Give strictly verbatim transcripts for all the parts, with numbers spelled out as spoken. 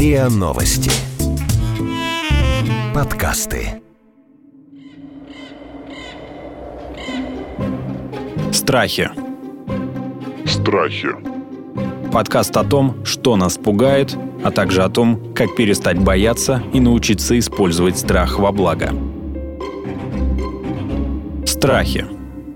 РИА Новости. Подкасты. Страхи. Страхи. Подкаст о том, что нас пугает, а также о том, как перестать бояться и научиться использовать страх во благо. Страхи.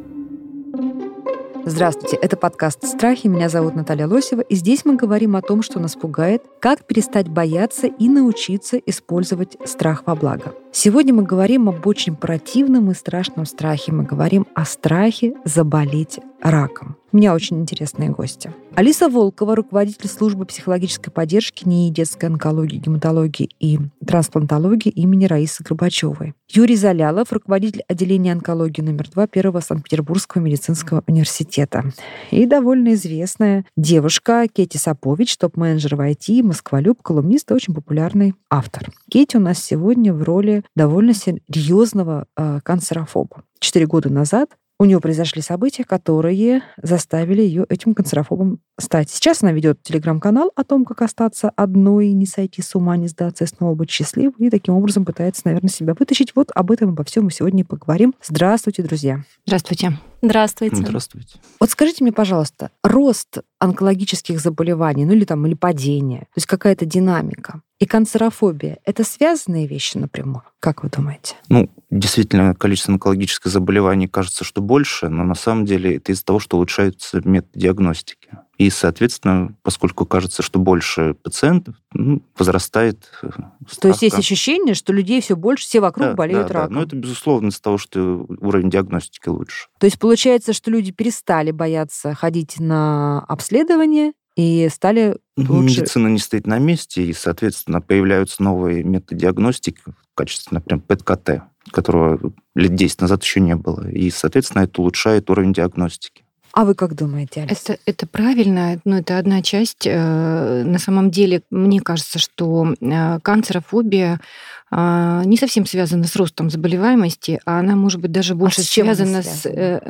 Здравствуйте, это подкаст «Страхи». Меня зовут Наталья Лосева, и здесь мы говорим о том, что нас пугает, как перестать бояться и научиться использовать страх во благо. Сегодня мы говорим об очень противном и страшном страхе. Мы говорим о страхе заболеть раком. У меня очень интересные гости. Алиса Волкова, руководитель службы психологической поддержки НИИ детской онкологии, гематологии и трансплантологии имени Раисы Горбачевой. Юрий Залялов, руководитель отделения онкологии номер два Первого Санкт-Петербургского медицинского университета. И довольно известная девушка Кетти Сапович, топ-менеджер в ай ти, москволюб, колумнист и очень популярный автор. Кетти у нас сегодня в роли довольно серьезного э, канцерофоба. Четыре года назад у нее произошли события, которые заставили ее этим канцерофобом стать. Сейчас она ведет телеграм-канал о том, как остаться одной, не сойти с ума, не сдаться и снова быть счастливой. И таким образом пытается, наверное, себя вытащить. Вот об этом, обо всем мы сегодня и поговорим. Здравствуйте, друзья. Здравствуйте. Здравствуйте. Здравствуйте. Вот скажите мне, пожалуйста, рост онкологических заболеваний, ну или там, или падение, то есть какая-то динамика, и канцерофобия — это связанные вещи напрямую? Как вы думаете? Ну, действительно, количество онкологических заболеваний кажется, что больше, но на самом деле это из-за того, что улучшаются методы диагностики. И, соответственно, поскольку кажется, что больше пациентов, ну, возрастает ставка. То есть есть ощущение, что людей все больше, все вокруг да, болеют да, раком? Да. Но это, безусловно, из-за того, что уровень диагностики лучше. То есть получается, что люди перестали бояться ходить на обследование и стали ну, лучше... Медицина не стоит на месте, и, соответственно, появляются новые методы диагностики в качестве, например, пэ тэ ка тэ, которого лет десять назад еще не было. И, соответственно, это улучшает уровень диагностики. А вы как думаете, Алиса? Это, это правильно, но это одна часть. На самом деле, мне кажется, что канцерофобия не совсем связана с ростом заболеваемости, а она, может быть, даже больше а с чем связана с,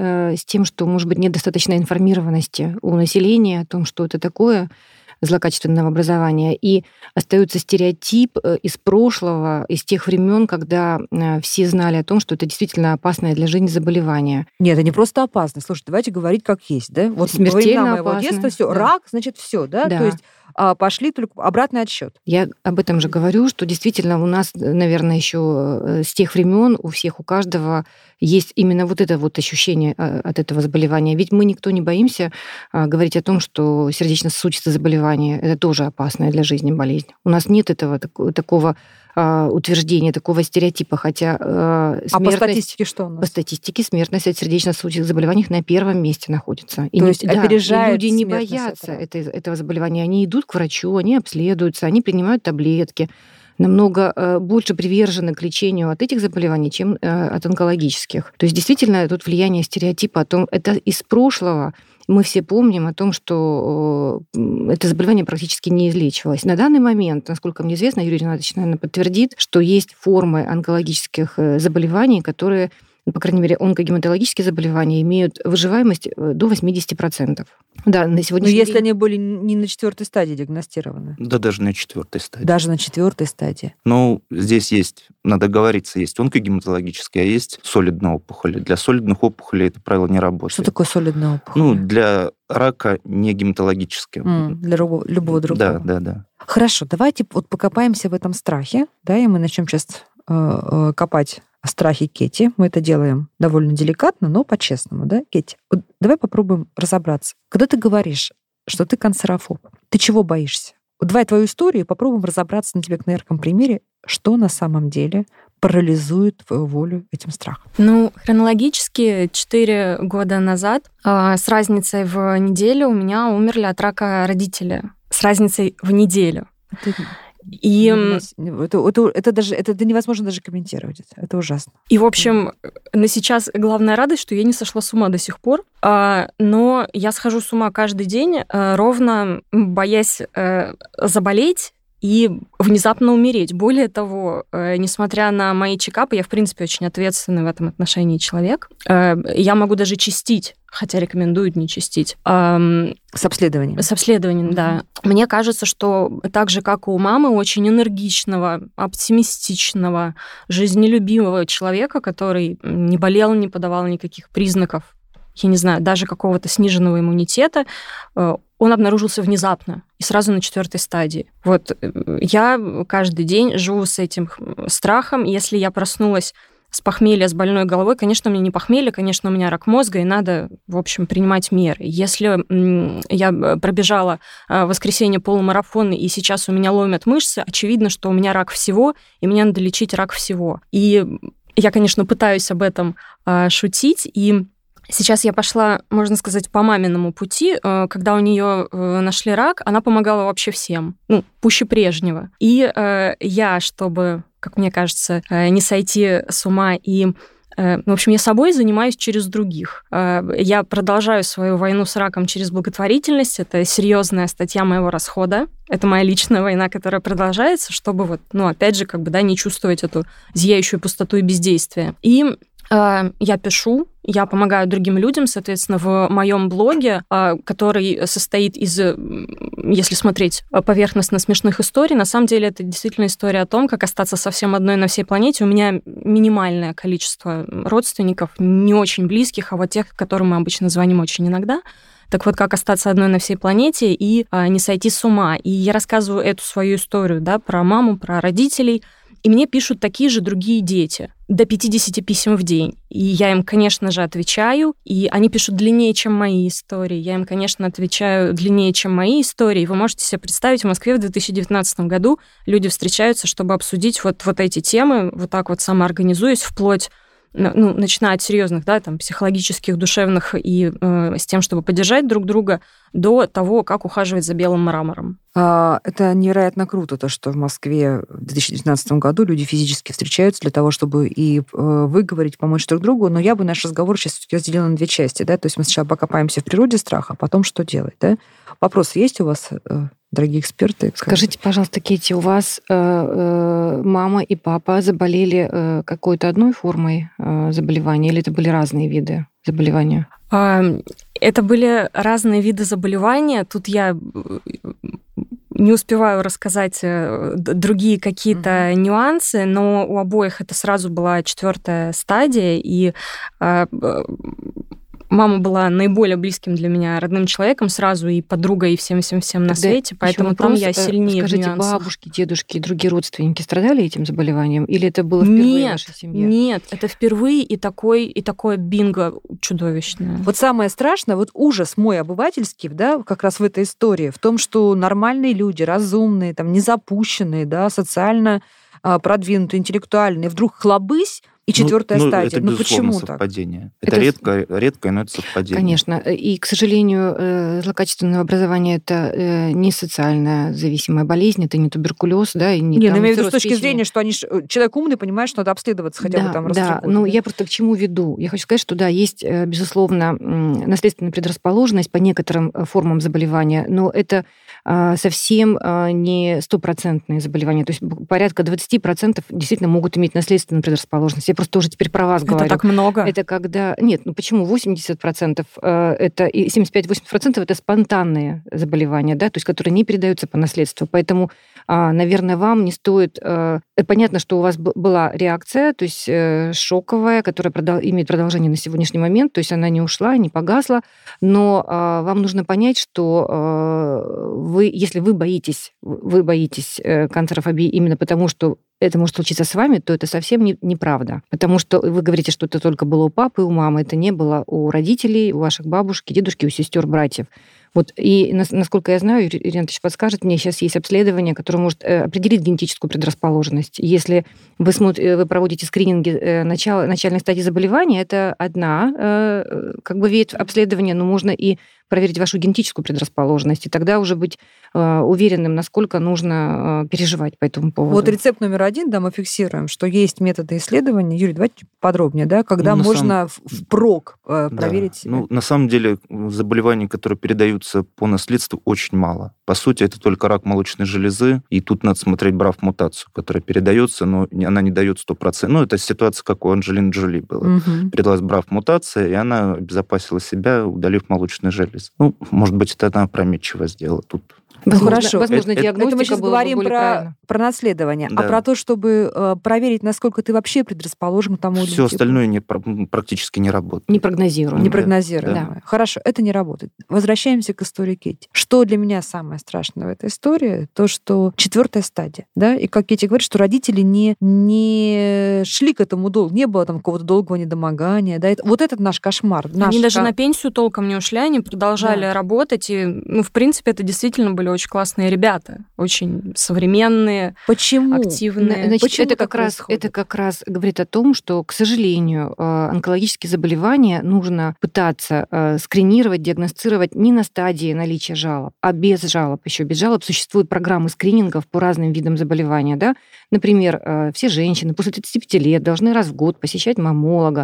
с тем, что, может быть, нет достаточной информированности у населения о том, что это такое злокачественного образования. И остается стереотип из прошлого, из тех времен, когда все знали о том, что это действительно опасное для жизни заболевание. Нет, это не просто опасно. Слушайте, давайте говорить как есть, да? Вот смертельно моего опасно. детства все, да. Рак, значит, все, да? да? То есть пошли только обратный отсчет. Я об этом же говорю, что действительно у нас, наверное, еще с тех времен у всех, у каждого есть именно вот это вот ощущение от этого заболевания. Ведь мы никто не боимся говорить о том, что сердечно-сосудистое заболевание — это тоже опасная для жизни болезнь. У нас нет этого такого утверждения, такого стереотипа, хотя смертность... А по статистике что у нас? По статистике смертность от сердечно-сосудистых заболеваний на первом месте находится. И То есть да, опережает люди не боятся этого. этого заболевания. Они идут к врачу, они обследуются, они принимают таблетки, намного больше привержены к лечению от этих заболеваний, чем от онкологических. То есть действительно тут влияние стереотипа о том, это из прошлого. Мы все помним о том, что это заболевание практически не излечивалось. На данный момент, насколько мне известно, Юрий Ринатович, наверное, подтвердит, что есть формы онкологических заболеваний, которые, по крайней мере, онкогематологические заболевания имеют выживаемость до восемьдесят процентов. Да, на сегодняшний Но если день... они были не на четвертой стадии диагностированы? Да, даже на четвертой стадии. Даже на четвертой стадии. Ну, здесь есть, надо говориться, есть онкогематологические, а есть солидные опухоли. Для солидных опухолей это правило не работает. Что такое солидная опухоль? Ну, для рака не гематологические. Mm, для любого, любого другого. Да, да, да. Хорошо, давайте вот покопаемся в этом страхе, да, и мы начнем сейчас э, э, копать страхи Кетти. Мы это делаем довольно деликатно, но по-честному, да, Кетти? Вот давай попробуем разобраться. Когда ты говоришь, что ты канцерофоб, ты чего боишься? Вот давай твою историю и попробуем разобраться на тебе на ярком примере, что на самом деле парализует твою волю этим страхом. Ну, хронологически четыре года назад э, с разницей в неделю у меня умерли от рака родители. С разницей в неделю. Это... И... Это, это, это, даже, это, это невозможно даже комментировать. Это, это ужасно. И, в общем, на сейчас главная радость, что я не сошла с ума до сих пор. Но я схожу с ума каждый день, ровно боясь заболеть и внезапно умереть. Более того, несмотря на мои чекапы, я, в принципе, очень ответственный в этом отношении человек. Я могу даже чистить, хотя рекомендуют не чистить. С обследованием. С обследованием, mm-hmm. да. Мне кажется, что так же, как и у мамы, очень энергичного, оптимистичного, жизнелюбивого человека, который не болел, не подавал никаких признаков, я не знаю, даже какого-то сниженного иммунитета, он обнаружился внезапно и сразу на четвертой стадии. Вот я каждый день живу с этим страхом. Если я проснулась с похмелья, с больной головой, конечно, у меня не похмелье, конечно, у меня рак мозга, и надо, в общем, принимать меры. Если я пробежала в воскресенье полумарафон, и сейчас у меня ломят мышцы, очевидно, что у меня рак всего, и мне надо лечить рак всего. И я, конечно, пытаюсь об этом шутить, и сейчас я пошла, можно сказать, по маминому пути. Когда у нее нашли рак, она помогала вообще всем, ну, пуще прежнего. И я, чтобы, как мне кажется, не сойти с ума и... В общем, я собой занимаюсь через других. Я продолжаю свою войну с раком через благотворительность. Это серьезная статья моего расхода. Это моя личная война, которая продолжается, чтобы вот, ну, опять же, как бы, да, не чувствовать эту зияющую пустоту и бездействие. И я пишу, я помогаю другим людям, соответственно, в моем блоге, который состоит из, если смотреть поверхностно, смешных историй, на самом деле это действительно история о том, как остаться совсем одной на всей планете. У меня минимальное количество родственников, не очень близких, а вот тех, которым мы обычно звоним очень иногда. Так вот, как остаться одной на всей планете и не сойти с ума. И я рассказываю эту свою историю, да, про маму, про родителей, и мне пишут такие же другие дети, до пятьдесят писем в день. И я им, конечно же, отвечаю, и они пишут длиннее, чем мои истории. Я им, конечно, отвечаю длиннее, чем мои истории. Вы можете себе представить, в Москве в две тысячи девятнадцатом году люди встречаются, чтобы обсудить вот, вот эти темы, вот так вот самоорганизуясь, вплоть, ну, начиная от серьезных, да, там, психологических, душевных и э, с тем, чтобы поддержать друг друга, до того, как ухаживать за белым мрамором. А, это невероятно круто, то, что в Москве в две тысячи девятнадцатом году люди физически встречаются для того, чтобы и э, выговорить, помочь друг другу. Но я бы наш разговор сейчас разделила на две части, да, то есть мы сначала покопаемся в природе страха, а потом что делать, да. Вопросы есть у вас, э, дорогие эксперты? Скажите, пожалуйста, Кэти, у вас э, э, мама и папа заболели э, какой-то одной формой э, заболевания, или это были разные виды заболевания? Это были разные виды заболевания. Тут я не успеваю рассказать другие какие-то mm-hmm. нюансы, но у обоих это сразу была четвертая стадия, и мама была наиболее близким для меня родным человеком сразу, и подругой, и всем-всем-всем на свете, поэтому там я сильнее скажите, в нюансах. Бабушки, дедушки и другие родственники страдали этим заболеванием? Или это было впервые нет, в вашей семье? Нет, это впервые, и, такой, и такое бинго чудовищное. Вот самое страшное, вот ужас мой обывательский, да, как раз в этой истории, в том, что нормальные люди, разумные, там, незапущенные, да, социально продвинутые, интеллектуальные, вдруг хлобысь, и четвертая ну, стадия. Ну, ну почему совпадение. так? Это, это редко, редкое, но это совпадение. Конечно. И, к сожалению, злокачественное образование это не социально зависимая болезнь, это не туберкулез, да, и не. Не, там, ну, имею в виду с точки печени. зрения, что они человек умный, понимает, что надо обследоваться хотя да, бы там раз да, в год. ну да? я просто к чему веду? Я хочу сказать, что да, есть, безусловно, наследственная предрасположенность по некоторым формам заболевания, но это совсем не стопроцентные заболевания. То есть порядка двадцать процентов действительно могут иметь наследственную предрасположенность. Я просто уже теперь про вас это говорю. Это так много? Это когда... Нет, ну почему? восемьдесят процентов это... И семьдесят пять - восемьдесят процентов это спонтанные заболевания, да, то есть которые не передаются по наследству. Поэтому, наверное, вам не стоит... Понятно, что у вас была реакция, то есть шоковая, которая имеет продолжение на сегодняшний момент, то есть она не ушла, не погасла, но вам нужно понять, что вы, если вы боитесь, вы боитесь канцерофобии именно потому, что это может случиться с вами, то это совсем не, неправда. Потому что вы говорите, что это только было у папы, у мамы. Это не было у родителей, у ваших бабушки, дедушки, у сестер, братьев. Вот. И, насколько я знаю, Ирина Анатольевич подскажет, мне сейчас есть обследование, которое может определить генетическую предрасположенность. Если вы, смотрите, вы проводите скрининги начала, начальной стадии заболевания, это одна как бы ветвь обследования, но можно и проверить вашу генетическую предрасположенность, и тогда уже быть э, уверенным, насколько нужно э, переживать по этому поводу. Вот рецепт номер один, да, мы фиксируем, что есть методы исследования. Юрий, давайте подробнее, да, когда ну, можно сам... впрок э, проверить да. себя. Ну, на самом деле заболеваний, которые передаются по наследству, очень мало. По сути, это только рак молочной железы, и тут надо смотреть браф-мутацию, которая передается, но она не дает сто процентов. Ну, это ситуация, как у Анджелины Джоли была. Угу. Передалась браф-мутация, и она обезопасила себя, удалив молочные железы. Ну, может быть, это она опрометчиво сделала. Тут Возможно, хорошо. Возможно, это, диагностика это мы сейчас была говорим бы про, про наследование, да. а про то, чтобы э, проверить, насколько ты вообще предрасположен к тому или Все остальное не, практически не работает. Не прогнозируем. Не прогнозируем. Да. Да. Хорошо, это не работает. Возвращаемся к истории Кэти. Что для меня самое страшное в этой истории? То, что четвертая стадия. Да? И как Кэти говорит, что родители не, не шли к этому долго. Не было там какого-то долгого недомогания. Да? Это, вот этот наш кошмар. Наш они даже ко... на пенсию толком не ушли, они продолжали да. работать. И, ну, в принципе, это действительно были очень классные ребята. Очень современные, Почему? активные. Значит, Почему это, как раз, это как раз говорит о том, что, к сожалению, онкологические заболевания нужно пытаться скринировать, диагностировать не на стадии наличия жалоб, а без жалоб. Еще без жалоб существуют программы скринингов по разным видам заболевания. Да? Например, все женщины после тридцати пяти лет должны раз в год посещать маммолога,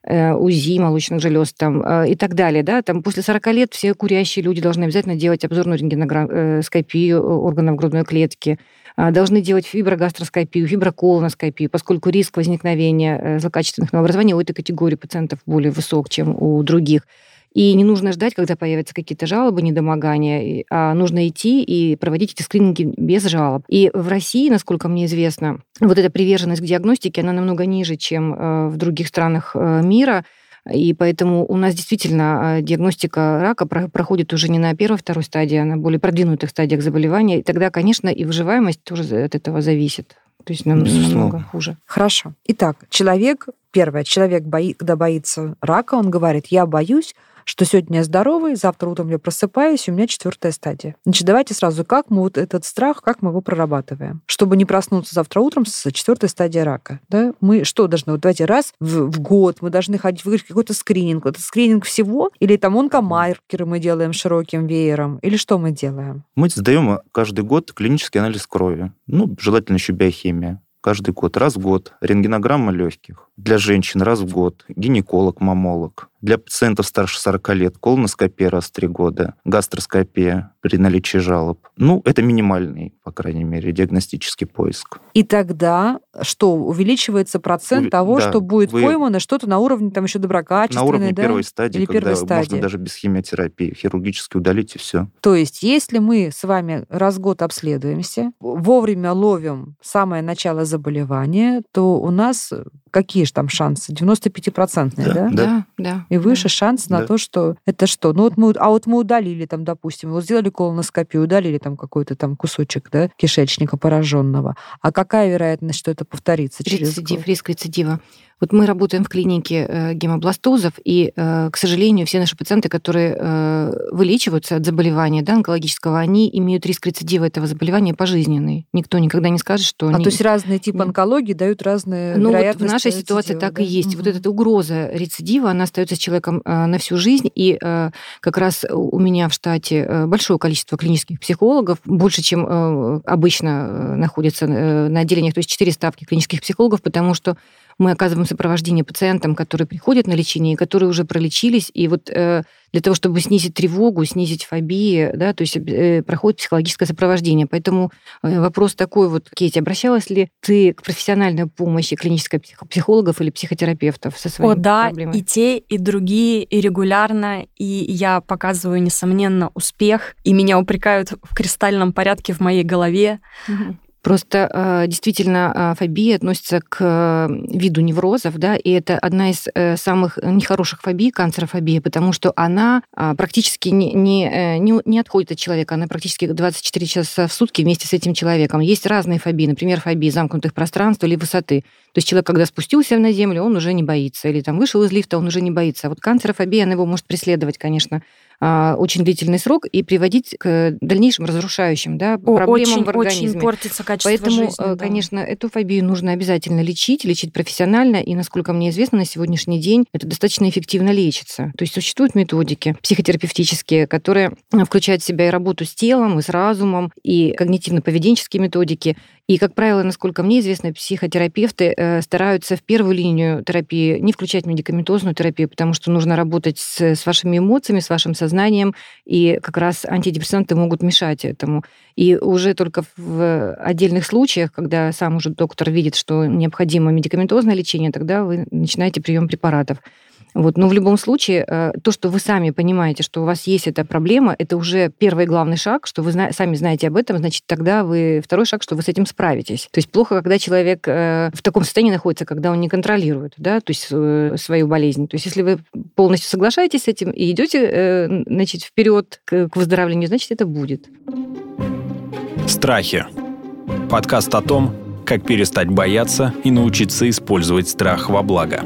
УЗИ молочных желез там, и так далее. Да? Там после сорока лет все курящие люди должны обязательно делать обзорную рентгеноскопию органов грудной клетки, должны делать фиброгастроскопию, фиброколоноскопию, поскольку риск возникновения злокачественных новообразований у этой категории пациентов более высок, чем у других. И не нужно ждать, когда появятся какие-то жалобы, недомогания, а нужно идти и проводить эти скрининги без жалоб. И в России, насколько мне известно, вот эта приверженность к диагностике, она намного ниже, чем в других странах мира. И поэтому у нас действительно диагностика рака проходит уже не на первой, второй стадии, а на более продвинутых стадиях заболевания. И тогда, конечно, и выживаемость тоже от этого зависит. То есть нам, намного хуже. Хорошо. Итак, человек, первое, человек, бои, когда боится рака, он говорит, я боюсь, что сегодня я здоровый, завтра утром я просыпаюсь, и у меня четвертая стадия. Значит, давайте сразу, как мы вот этот страх, как мы его прорабатываем, чтобы не проснуться завтра утром с четвертой стадией рака. Да? Мы что должны? Вот давайте раз в, в год мы должны ходить, выиграть какой-то скрининг. Это скрининг всего? Или там онкомаркеры мы делаем широким веером? Или что мы делаем? Мы сдаем каждый год клинический анализ крови. Ну, желательно еще биохимия. Каждый год, раз в год. Рентгенограмма легких. Для женщин раз в год. Гинеколог, маммолог. Для пациентов старше сорока лет колоноскопия раз в три года. Гастроскопия при наличии жалоб. Ну, это минимальный, по крайней мере, диагностический поиск. И тогда что? Увеличивается процент У... того, да, что будет вы... поймано что-то на уровне там еще доброкачественной, на уровне да? первой стадии, Или когда первой стадии. Можно даже без химиотерапии хирургически удалить, и все. То есть, если мы с вами раз в год обследуемся, вовремя ловим самое начало заболевания, то у нас какие же там шансы? девяносто пять процентов, да? Да, да. да и выше да. шанс на да. то, что это что? Ну вот мы, а вот мы удалили там, допустим, вот сделали колоноскопию, удалили там какой-то там кусочек, да, кишечника пораженного. А какая вероятность, что это повторится через Рецидив, год? риск рецидива. Вот мы работаем в клинике гемобластозов, и, к сожалению, все наши пациенты, которые вылечиваются от заболевания, да, онкологического, они имеют риск рецидива этого заболевания пожизненный. Никто никогда не скажет, что... А они... то есть разные типы онкологии дают разные ну, вероятности. Вот в нашей рецидива, ситуации так да? и есть. Угу. Вот эта угроза рецидива, она остается с человеком на всю жизнь, и как раз у меня в штате большое количество клинических психологов, больше, чем обычно находится на отделениях, то есть четыре ставки клинических психологов, потому что мы оказываем сопровождение пациентам, которые приходят на лечение, которые уже пролечились. И вот э, для того, чтобы снизить тревогу, снизить фобии, да, то есть э, проходит психологическое сопровождение. Поэтому э, вопрос такой вот, Кэти, обращалась ли ты к профессиональной помощи клинических психологов или психотерапевтов со своими О, да, проблемами? И те, и другие, и регулярно. И я показываю, несомненно, успех. И меня упрекают в кристальном порядке в моей голове. Угу. Просто действительно фобия относится к виду неврозов, да, и это одна из самых нехороших фобий, канцерофобия, потому что она практически не, не, не отходит от человека, она практически двадцать четыре часа в сутки вместе с этим человеком. Есть разные фобии, например, фобии замкнутых пространств или высоты. То есть человек, когда спустился на землю, он уже не боится, или там вышел из лифта, он уже не боится. А вот канцерофобия, она его может преследовать, конечно, очень длительный срок и приводить к дальнейшим разрушающим, да, проблемам очень, в организме. Очень портится качество Поэтому, жизни. Поэтому, конечно, да. эту фобию нужно обязательно лечить, лечить профессионально, и, насколько мне известно, на сегодняшний день это достаточно эффективно лечится. То есть существуют методики психотерапевтические, которые включают в себя и работу с телом, и с разумом, и когнитивно-поведенческие методики. И, как правило, насколько мне известно, психотерапевты э, стараются в первую линию терапии не включать медикаментозную терапию, потому что нужно работать с, с вашими эмоциями, с вашим сознанием, и как раз антидепрессанты могут мешать этому. И уже только в отдельных случаях, когда сам уже доктор видит, что необходимо медикаментозное лечение, тогда вы начинаете прием препаратов. Вот. Но в любом случае, то, что вы сами понимаете, что у вас есть эта проблема, это уже первый главный шаг, что вы сами знаете об этом, значит, тогда вы второй шаг, что вы с этим справитесь. То есть плохо, когда человек в таком состоянии находится, когда он не контролирует, да, то есть свою болезнь. То есть если вы полностью соглашаетесь с этим и идете, значит, вперед к выздоровлению, значит, это будет. Страхи. Подкаст о том, как перестать бояться и научиться использовать страх во благо.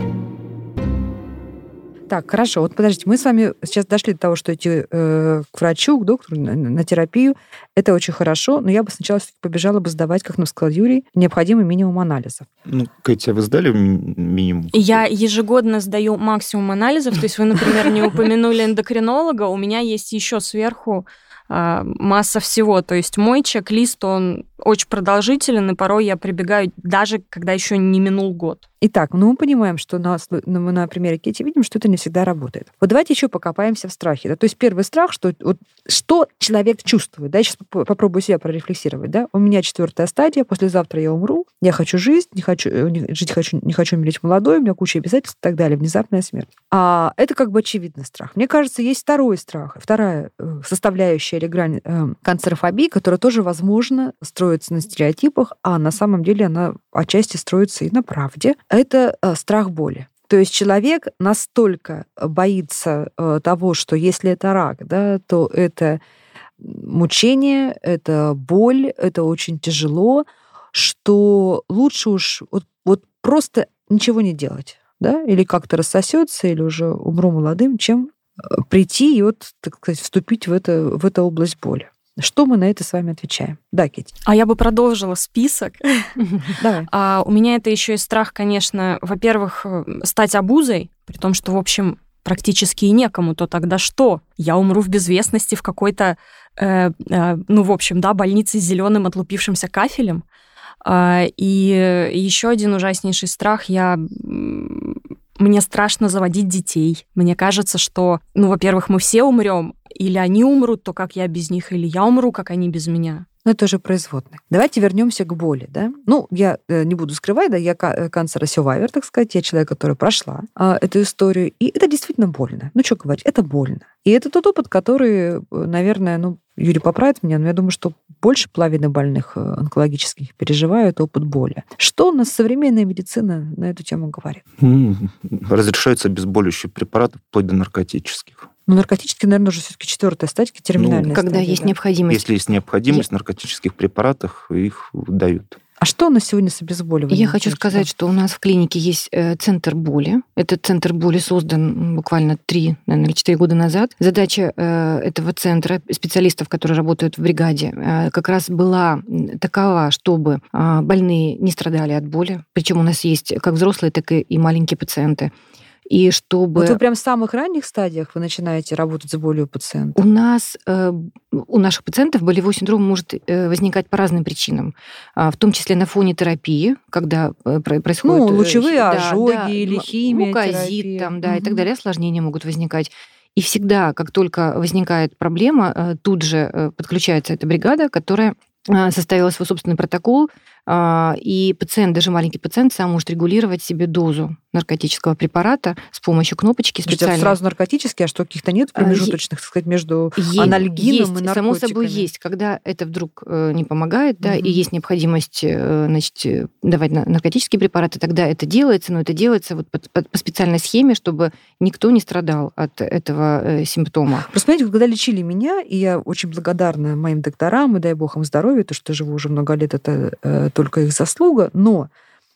Так, хорошо. Вот подождите, мы с вами сейчас дошли до того, что идти э, к врачу, к доктору, на, на терапию. Это очень хорошо, но я бы сначала все-таки побежала бы сдавать, как нам сказал Юрий, необходимый минимум анализов. Ну, Катя, вы сдали минимум? Я ежегодно сдаю максимум анализов. То есть вы, например, не упомянули эндокринолога, у меня есть еще сверху масса всего. То есть мой чек-лист, он очень продолжителен, и порой я прибегаю, даже когда еще не минул год. Итак, ну мы понимаем, что на, мы на примере Кити видим, что это не всегда работает. Вот давайте еще покопаемся в страхе. Да? То есть первый страх, что, вот, что человек чувствует. Да? Я сейчас попробую себя прорефлексировать. Да? У меня четвертая стадия, послезавтра я умру, я хочу жить, не хочу, не, жить хочу, не хочу умереть молодой, у меня куча обязательств и так далее, внезапная смерть. А это как бы очевидный страх. Мне кажется, есть второй страх, вторая составляющая или грань э, канцерофобии, которая тоже, возможно, строится на стереотипах, а на самом деле она отчасти строится и на правде. Это э, страх боли. То есть человек настолько боится э, того, что если это рак, да, то это мучение, это боль, это очень тяжело, что лучше уж вот, вот просто ничего не делать, да, или как-то рассосется, или уже умру молодым, чем прийти и вот, так сказать, вступить в, это, в эту область боли. Что мы на это с вами отвечаем? Да, Кити. А я бы продолжила список. Давай. А у меня это еще и страх, конечно, во-первых, стать обузой, при том, что, в общем, практически и некому, то тогда что? Я умру в безвестности в какой-то, э, э, ну, в общем, да, больнице с зеленым отлупившимся кафелем. А, и еще один ужаснейший страх, я... Мне страшно заводить детей. Мне кажется, что, ну, во-первых, мы все умрем, или они умрут, то как я без них, или я умру, как они без меня. Ну, это уже производные. Давайте вернемся к боли, да. Ну, я э, не буду скрывать, да, я канцер-сюрвайвер, так сказать, я человек, который прошла э, эту историю, и это действительно больно. Ну, что говорить, это больно. И это тот опыт, который, наверное, ну, Юрий поправит меня, но я думаю, что больше половины больных онкологических переживают опыт боли. Что у нас современная медицина на эту тему говорит? Разрешаются обезболивающие препараты, вплоть до наркотических. Ну, наркотические, наверное, уже все-таки четвертая стадия, терминальная ну, когда стадия. есть да? необходимость. Если есть необходимость в наркотических препаратах, их дают. А что у нас сегодня с обезболиванием? Я хочу сказать, что у нас в клинике есть центр боли. Этот центр боли создан буквально три, наверное, или четыре года назад. Задача этого центра, специалистов, которые работают в бригаде, как раз была такова, чтобы больные не страдали от боли. Причем у нас есть как взрослые, так и маленькие пациенты. И чтобы... Вот вы прям в самых ранних стадиях вы начинаете работать с болью пациента? У нас, э, у наших пациентов болевой синдром может э, возникать по разным причинам, э, в том числе на фоне терапии, когда э, происходит... Ну, лучевые да, ожоги да, или химия, мукозит, там, да, угу. и так далее, осложнения могут возникать. И всегда, как только возникает проблема, э, тут же э, подключается эта бригада, которая э, составила свой собственный протокол, и пациент, даже маленький пациент, сам может регулировать себе дозу наркотического препарата с помощью кнопочки специальной. Сразу наркотические, а что каких-то нет промежуточных, так сказать, между есть, анальгином есть, и наркотиками? Само собой есть. Когда это вдруг не помогает, да, угу. и есть необходимость, значит, давать наркотические препараты, тогда это делается, но это делается вот по, по, по специальной схеме, чтобы никто не страдал от этого симптома. Просто, понимаете, когда лечили меня, и я очень благодарна моим докторам, и дай бог им здоровья, то, что живу уже много лет, это только их заслуга, но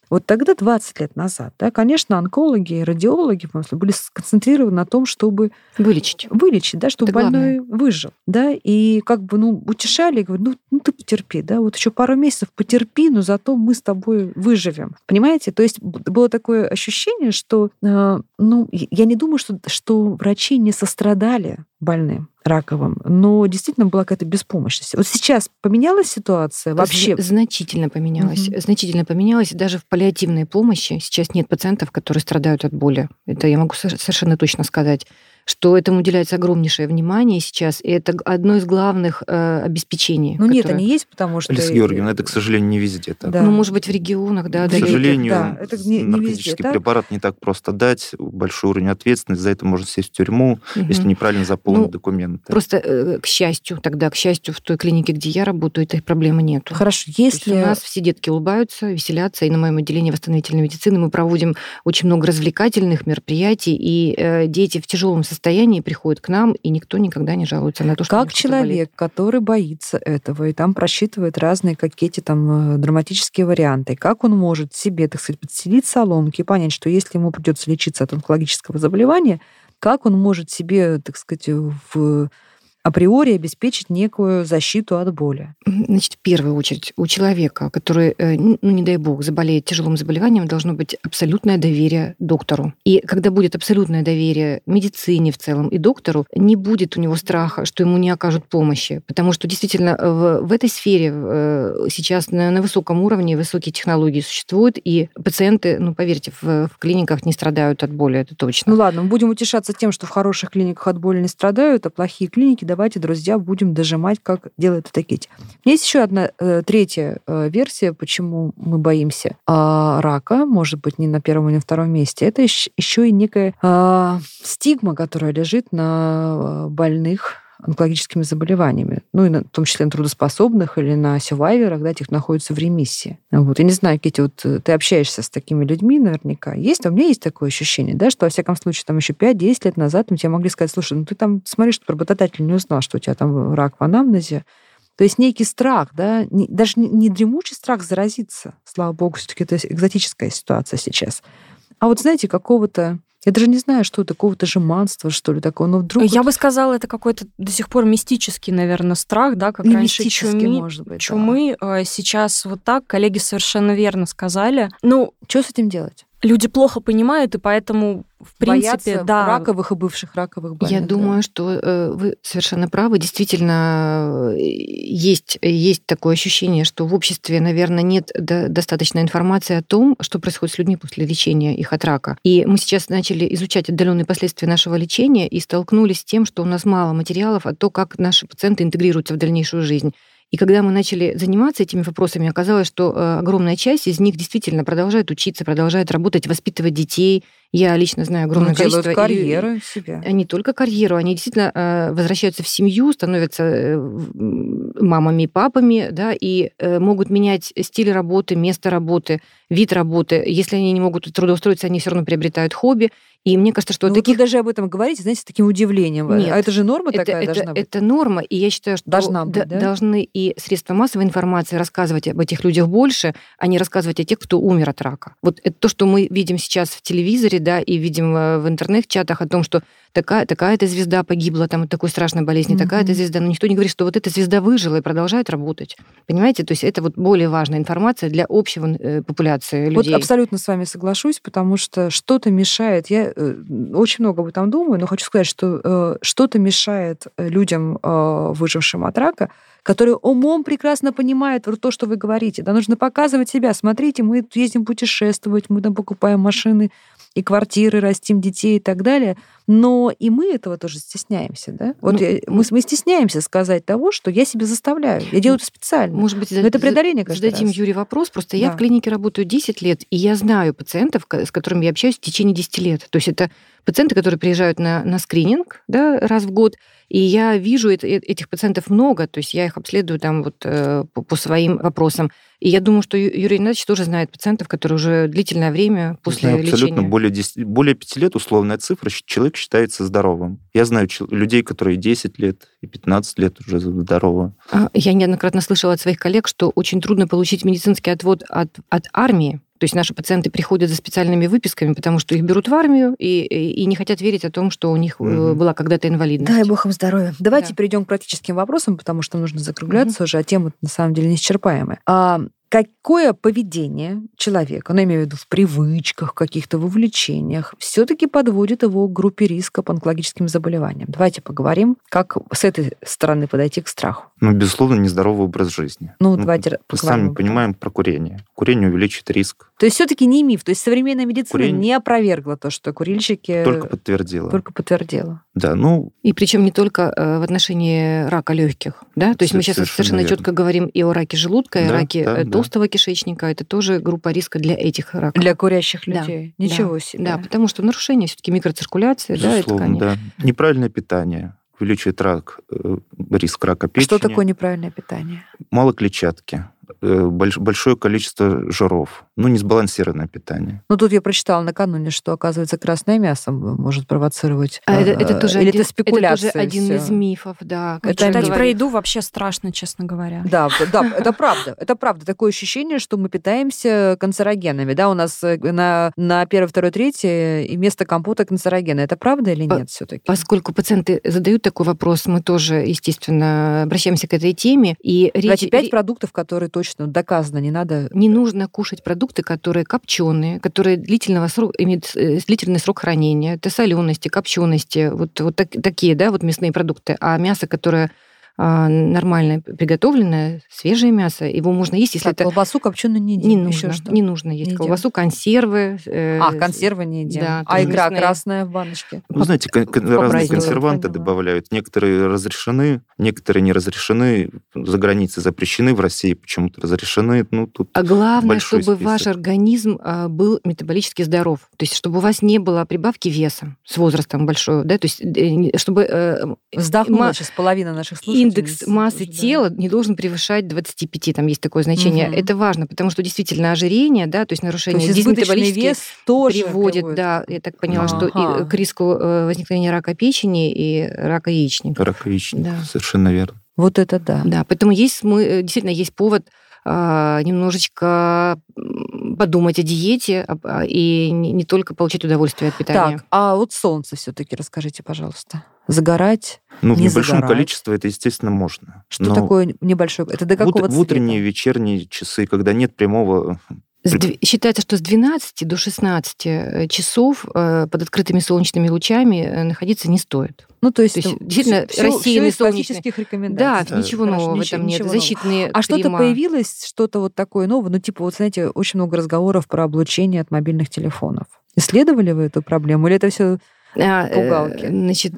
Вот тогда, двадцать лет назад, да, конечно, онкологи и радиологи в смысле, были сконцентрированы на том, чтобы вылечить, вылечить, да, чтобы это больной главное. выжил, да, и как бы, ну, утешали, говорят, ну, ну, ты потерпи, да, вот еще пару месяцев потерпи, но зато мы с тобой выживем, понимаете? То есть было такое ощущение, что, э, ну, я не думаю, что, что врачи не сострадали больным раковым, но действительно была какая-то беспомощность. Вот сейчас поменялась ситуация вообще? Значительно поменялась. Угу. Значительно поменялась. Даже в паллиативной помощи сейчас нет пациентов, которые страдают от боли. Это я могу совершенно точно сказать, что этому уделяется огромнейшее внимание сейчас, и это одно из главных э, обеспечений. Ну которое... нет, они есть, потому что... Алиса Георгиевна, это, к сожалению, не везде так. Да. Ну, может быть, в регионах, да. К сожалению, да, это не, не наркотический везде, препарат так? не так просто дать, большой уровень ответственности, за это можно сесть в тюрьму, угу. если неправильно заполнить ну, документы. Просто, э, к счастью, тогда, к счастью, в той клинике, где я работаю, этой проблемы нет. Хорошо, если... У нас все детки улыбаются, веселятся, и на моем отделении восстановительной медицины мы проводим очень много развлекательных мероприятий, и э, дети в тяжелом состоянии приходят к нам, и никто никогда не жалуется на то, что как человек, болит. Который боится этого и там просчитывает разные какие-то там драматические варианты, как он может себе, так сказать, подселить соломки и понять, что если ему придется лечиться от онкологического заболевания, как он может себе, так сказать, в априори обеспечить некую защиту от боли? Значит, в первую очередь, у человека, который, ну, не дай бог, заболеет тяжелым заболеванием, должно быть абсолютное доверие доктору. И когда будет абсолютное доверие медицине в целом и доктору, не будет у него страха, что ему не окажут помощи. Потому что действительно в, в этой сфере сейчас на, на высоком уровне высокие технологии существуют, и пациенты, ну, поверьте, в, в клиниках не страдают от боли, это точно. Ну ладно, мы будем утешаться тем, что в хороших клиниках от боли не страдают, а плохие клиники давайте, друзья, будем дожимать, как делает Атакити. У меня есть еще одна э, третья э, версия, почему мы боимся э, рака, может быть, не на первом и на втором месте. Это еще и некая э, стигма, которая лежит на больных онкологическими заболеваниями, ну, и на, в том числе на трудоспособных или на сюрвайверах, да, тех находятся в ремиссии. Вот. Я не знаю, Кити, вот ты общаешься с такими людьми наверняка. Есть? А у меня есть такое ощущение, да, что, во всяком случае, там еще пять-десять лет назад мы тебе могли сказать, слушай, ну ты там смотри, что работодатель не узнал, что у тебя там рак в анамнезе. То есть некий страх, да, не, даже не, не дремучий страх заразиться, слава богу, все-таки это экзотическая ситуация сейчас, а вот, знаете, какого-то я даже не знаю, что это, какого-то жеманства, что ли, такого, но вдруг... Я вот... бы сказала, это какой-то до сих пор мистический, наверное, страх, да, как и раньше чумы. Может быть, чумы. Да. Сейчас вот так, коллеги совершенно верно сказали. Ну, что с этим делать? Люди плохо понимают, и поэтому, в принципе, боятся да. раковых и бывших раковых больных. Я думаю, да. что э, вы совершенно правы. Действительно, есть, есть такое ощущение, что в обществе, наверное, нет до, достаточно информации о том, что происходит с людьми после лечения их от рака. И мы сейчас начали изучать отдаленные последствия нашего лечения и столкнулись с тем, что у нас мало материалов о том, как наши пациенты интегрируются в дальнейшую жизнь. И когда мы начали заниматься этими вопросами, оказалось, что огромная часть из них действительно продолжает учиться, продолжает работать, воспитывать детей. Я лично знаю огромное ну, количество... карьеру себя. Не только карьеру, они действительно возвращаются в семью, становятся мамами и папами, да, и могут менять стиль работы, место работы, вид работы. Если они не могут трудоустроиться, они все равно приобретают хобби. И мне кажется, что... Ну, таких... вы даже об этом говорите, знаете, с таким удивлением. Нет, а это же норма это, такая это, должна быть? Это норма, и я считаю, что должна быть, д- да? должны и средства массовой информации рассказывать об этих людях больше, а не рассказывать о тех, кто умер от рака. Вот это то, что мы видим сейчас в телевизоре, да, и видим в интернет-чатах о том, что такая, такая-то звезда погибла там от такой страшной болезни, mm-hmm. такая-то звезда. Но никто не говорит, что вот эта звезда выжила и продолжает работать. Понимаете? То есть это вот более важная информация для общего э, популяции людей. Вот абсолютно с вами соглашусь, потому что что-то мешает. Я э, очень много об этом думаю, но хочу сказать, что э, что-то мешает людям, э, выжившим от рака, которые умом прекрасно понимают то, что вы говорите. Да, нужно показывать себя. Смотрите, мы ездим путешествовать, мы там покупаем машины и квартиры, растим детей и так далее. Но и мы этого тоже стесняемся. Да? Вот ну, я, мы, мы стесняемся сказать того, что я себе заставляю. Я делаю это специально. Может быть, но это преодоление каждый зададим раз. Юре вопрос. Просто да. я в клинике работаю десять лет, и я знаю пациентов, с которыми я общаюсь в течение десяти лет. То есть это пациенты, которые приезжают на, на скрининг, да, раз в год, и я вижу это, этих пациентов много, то есть я их обследую там вот э, по, по своим вопросам. И я думаю, что Юрий Игнатьевич тоже знает пациентов, которые уже длительное время после знаю, абсолютно. лечения... Более, десять, более пяти лет условная цифра, человек считается здоровым. Я знаю людей, которые десять лет и пятнадцать лет уже здоровы. Я неоднократно слышала от своих коллег, что очень трудно получить медицинский отвод от, от армии, То есть наши пациенты приходят за специальными выписками, потому что их берут в армию и, и, и не хотят верить о том, что у них mm-hmm. была когда-то инвалидность. Дай бог им здоровья. Давайте да. перейдем к практическим вопросам, потому что нужно закругляться mm-hmm. уже, а темы на самом деле неисчерпаемые. А какое поведение человека, ну, я имею в виду в привычках, каких-то в увлечениях, все-таки подводит его к группе риска по онкологическим заболеваниям? Давайте поговорим, как с этой стороны подойти к страху. Ну, безусловно, нездоровый образ жизни. Ну, ну давайте мы сами понимаем про курение. Курение увеличит риск. То есть все-таки не миф. То есть современная медицина Курение... не опровергла то, что курильщики... Только подтвердила. Только подтвердила. Да, ну... И причем не только в отношении рака легких, да? То есть мы сейчас совершенно верно. четко говорим и о раке желудка, и о да, раке да, толстого да. кишечника. Это тоже группа риска для этих раков. Для курящих людей. Да, Ничего да, себе. Да, потому что нарушение все-таки микроциркуляции, да, это, конечно. Да. Неправильное питание увеличивает рак, риск рака печени. Что такое неправильное питание? Мало клетчатки, большое количество жиров, ну, несбалансированное питание. Ну, тут я прочитала накануне, что, оказывается, красное мясо может провоцировать. А это, это тоже, Или один, это спекуляция это тоже один всё. из мифов, да. Читать про еду вообще страшно, честно говоря. Да, да, это правда. Это правда. Такое ощущение, что мы питаемся канцерогенами. Да, у нас на, на первое, второе, третье и вместо компота канцерогены. Это правда или нет все-таки? Поскольку пациенты задают такой вопрос, мы тоже, естественно, обращаемся к этой теме. И Давайте речь... пять продуктов, которые точно доказано, не надо... Не нужно кушать продукты, которые копченые, которые длительного срока, имеют длительный срок хранения, это солености, копчености, вот, вот так, такие, да, вот мясные продукты. А мясо, которое нормально приготовленное, свежее мясо, его можно есть, если так, это... колбасу копченую не едим. Не нужно, не нужно есть не колбасу, консервы. Э, а, консервы не едим. Да, а икра мясные... красная в баночке? Вы знаете, кон- кон- разные консерванты добавляют. Некоторые разрешены, некоторые не разрешены. За границей запрещены, в России почему-то разрешены. Ну, тут а главное, чтобы список. Ваш организм был метаболически здоров. То есть, чтобы у вас не было прибавки веса с возрастом большой, да, то есть, чтобы... Вздохнула ма... сейчас половина наших слушателей. Индекс массы да. тела не должен превышать двадцать пять, там есть такое значение. Угу. Это важно, потому что действительно ожирение, да, то есть нарушение дисметаболический вес тоже приводит, приводит, да, я так поняла, ага. что и к риску возникновения рака печени и рака яичника. Рака яичника, да. совершенно верно. Вот это да. Да, поэтому есть, мы, действительно есть повод а, немножечко подумать о диете и не, не только получать удовольствие от питания. Так, а вот солнце все-таки расскажите, пожалуйста. Загорать? Ну, в не небольшом загорать. количестве это, естественно, можно. Что Но такое небольшое? Это до какого цвета? В утренние, вечерние часы, когда нет прямого... Считается, что с двенадцати до шестнадцати часов под открытыми солнечными лучами находиться не стоит. Ну, то есть, то есть действительно, все, рассеянный все солнечных рекомендаций. Да, да, ничего нового в этом нет. Защитные А что-то появилось, что-то вот такое новое? Ну, типа, вот, знаете, очень много разговоров про облучение от мобильных телефонов. Исследовали вы эту проблему? Или это все... Пугалки. Значит,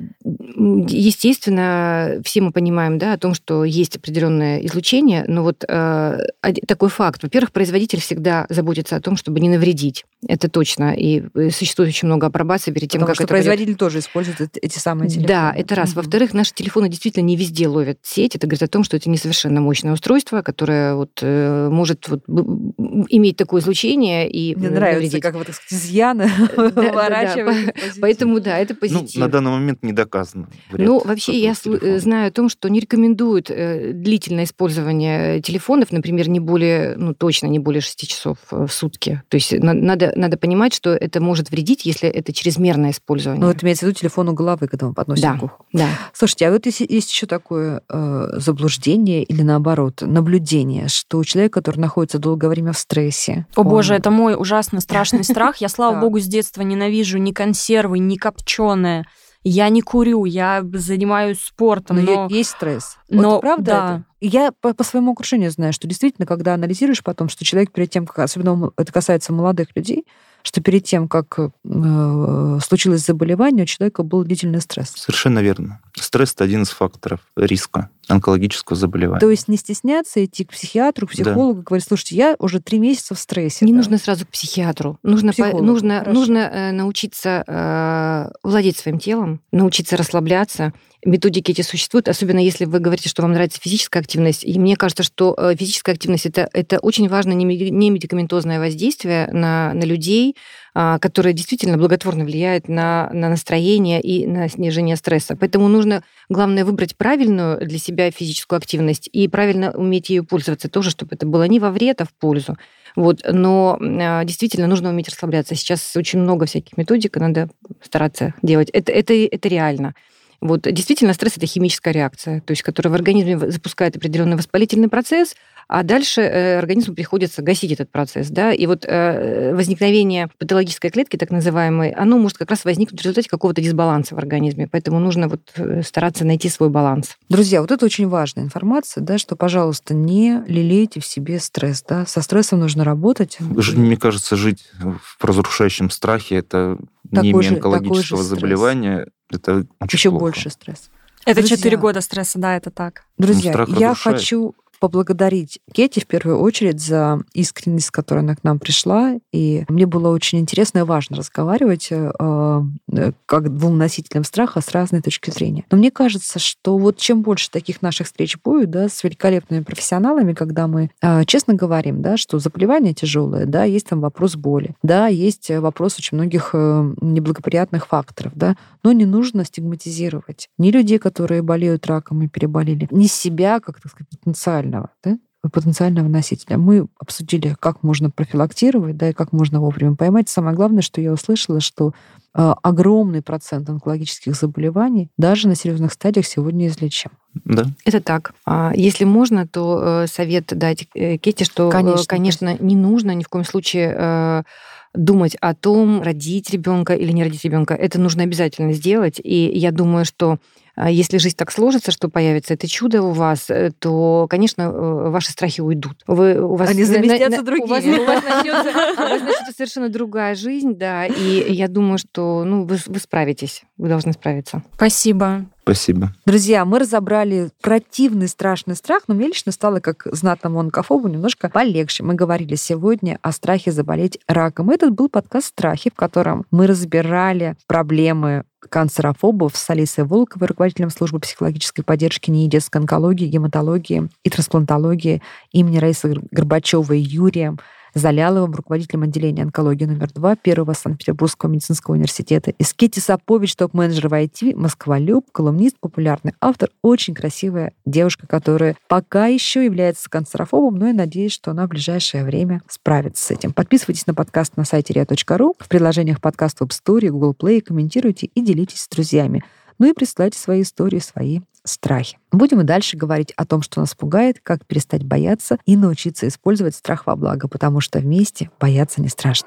естественно, все мы понимаем, да, о том, что есть определенное излучение, но вот э, такой факт. Во-первых, производитель всегда заботится о том, чтобы не навредить. Это точно. И существует очень много апробаций перед тем, Потому как что это... производитель будет... тоже использует эти самые телефоны. Да, это раз. Угу. Во-вторых, наши телефоны действительно не везде ловят сеть. Это говорит о том, что это не совершенно мощное устройство, которое вот, э, может вот, иметь такое излучение и Мне нравится, навредить. как вы, так сказать, изъяны выворачиваете. Поэтому, да, это позитив. Ну, на данный момент не доказано. Ну, вообще, я телефона. знаю о том, что не рекомендуют длительное использование телефонов, например, не более, ну, точно не более шести часов в сутки. То есть надо, надо понимать, что это может вредить, если это чрезмерное использование. Ну, вот имеется в виду телефон у головы, когда мы подносим да, к уху. Да. Слушайте, а вот есть, есть еще такое э, заблуждение или, наоборот, наблюдение, что у человека, который находится долгое время в стрессе... О, он... боже, это мой ужасно страшный страх. Я, слава богу, с детства ненавижу ни консервы, ни копченое. Я не курю, я занимаюсь спортом. Но, но... есть стресс. Но, вот правда да. это? Я по, по своему окружению знаю, что действительно, когда анализируешь потом, что человек перед тем, как, особенно это касается молодых людей, что перед тем, как э, случилось заболевание, у человека был длительный стресс. Совершенно верно. Стресс – это один из факторов риска онкологического заболевания. То есть не стесняться идти к психиатру, к психологу, да. говорить, слушайте, я уже три месяца в стрессе. Не да? нужно сразу к психиатру. Нужно, по, нужно, нужно э, научиться э, владеть своим телом, научиться расслабляться. Методики эти существуют, особенно если вы говорите, что вам нравится физическая активность. И мне кажется, что физическая активность это, – это очень важное немедикаментозное воздействие на, на людей, которое действительно благотворно влияет на, на настроение и на снижение стресса. Поэтому нужно, главное, выбрать правильную для себя себя физическую активность и правильно уметь ею пользоваться тоже, чтобы это было не во вред, а в пользу. Вот. Но действительно нужно уметь расслабляться. Сейчас очень много всяких методик, надо стараться делать. Это, это, это реально. Вот. Действительно, стресс – это химическая реакция, то есть, которая в организме запускает определенный воспалительный процесс, а дальше организму приходится гасить этот процесс. Да? И вот возникновение патологической клетки, так называемой, оно может как раз возникнуть в результате какого-то дисбаланса в организме. Поэтому нужно вот стараться найти свой баланс. Друзья, вот это очень важная информация, да, что, пожалуйста, не лелейте в себе стресс. Да? Со стрессом нужно работать. Мне кажется, жить в разрушающем страхе – это не имя онкологического заболевания. Это еще плохо. Больше стресс. Это четыре года стресса, да, это так. Друзья, ну, я разрушает. хочу поблагодарить Кети в первую очередь за искренность, с которой она к нам пришла. И мне было очень интересно и важно разговаривать э, как двум носителям страха с разной точки зрения. Но мне кажется, что вот чем больше таких наших встреч будет, да, с великолепными профессионалами, когда мы э, честно говорим, да, что заболевание тяжелое, да, есть там вопрос боли, да, есть вопрос очень многих э, неблагоприятных факторов, да, но не нужно стигматизировать ни людей, которые болеют раком и переболели, ни себя, как, так сказать, потенциально Да? потенциального носителя. Мы обсудили, как можно профилактировать, да, и как можно вовремя поймать. Самое главное, что я услышала, что э, огромный процент онкологических заболеваний даже на серьезных стадиях сегодня излечим. Да. Это так. Если можно, то совет дать Кети, что, конечно, конечно, не нужно ни в коем случае думать о том, родить ребенка или не родить ребенка. Это нужно обязательно сделать. И я думаю, что если жизнь так сложится, что появится это чудо у вас, то, конечно, ваши страхи уйдут. Вы, у вас, Они заместятся на, на, другими. У вас, у вас начнется, у вас начнется совершенно другая жизнь, да, и я думаю, что ну, вы, вы справитесь, вы должны справиться. Спасибо. Спасибо. Друзья, мы разобрали противный, страшный страх, но мне лично стало, как знатному онкофобу, немножко полегче. Мы говорили сегодня о страхе заболеть раком. Этот был подкаст «Страхи», в котором мы разбирали проблемы канцерофобов с Алисой Волковой, руководителем службы психологической поддержки НИИ детской онкологии, гематологии и трансплантологии имени Раисы Горбачевой и Юрием Заляловым, руководителем отделения онкологии номер два Первого Санкт-Петербургского медицинского университета. И Кети Сапович, топ-менеджер в ай ти, москволюб, колумнист, популярный автор, очень красивая девушка, которая пока еще является канцерофобом, но я надеюсь, что она в ближайшее время справится с этим. Подписывайтесь на подкаст на сайте риа точка ру, в приложениях подкаст в App Store, Google Play, комментируйте и делитесь с друзьями. Ну и присылайте свои истории, свои страхи. Будем и дальше говорить о том, что нас пугает, как перестать бояться и научиться использовать страх во благо, потому что вместе бояться не страшно.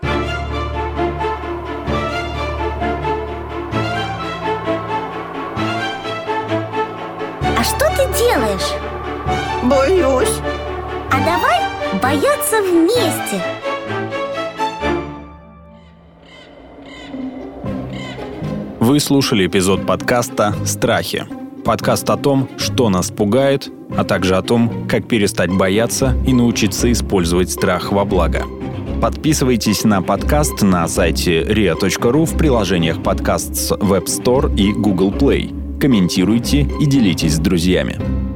А что ты делаешь? Боюсь. А давай бояться вместе. Вы слушали эпизод подкаста «Страхи». Подкаст о том, что нас пугает, а также о том, как перестать бояться и научиться использовать страх во благо. Подписывайтесь на подкаст на сайте риа точка ру, в приложениях подкаст в App Store и Google Play. Комментируйте и делитесь с друзьями.